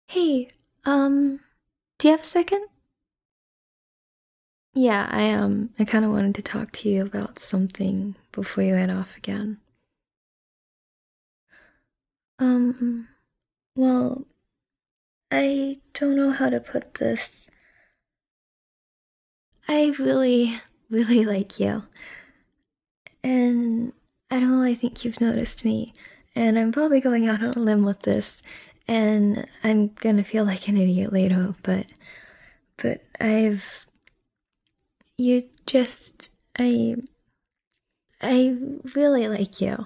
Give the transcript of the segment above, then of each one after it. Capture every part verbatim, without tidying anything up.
Hey, um, do you have a second? Yeah, I um I kind of wanted to talk to you about something before you head off again. Um, well, I don't know how to put this. I really, really like you. And I don't really think you've noticed me. And I'm probably going out on a limb with this, and I'm gonna feel like an idiot later, but but I've you just I I really like you.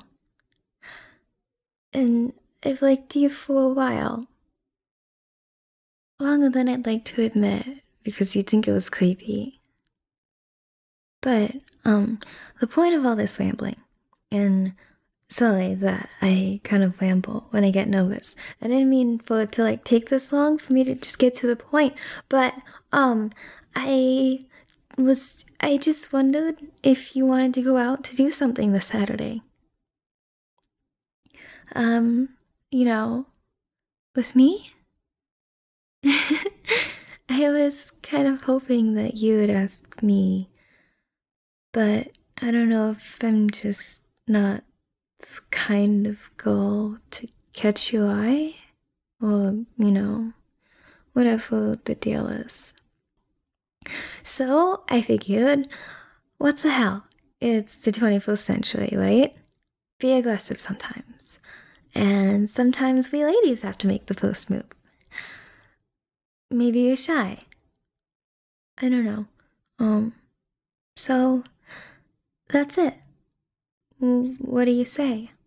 And I've liked you for a while. Longer than I'd like to admit, because you'd think it was creepy. But, um, the point of all this rambling, and sorry that I kind of ramble when I get nervous. I didn't mean for it to like take this long for me to just get to the point, but, um, I was, I just wondered if you wanted to go out to do something this Saturday. Um, you know, with me? I was kind of hoping that you would ask me, but I don't know if I'm just not the kind of girl to catch your eye, or, you know, whatever the deal is. So I figured, what the hell? It's the twenty-first century, right? Be aggressive sometimes. And sometimes we ladies have to make the first move. Maybe you're shy. I don't know. Um, so that's it. Mm, What do you say?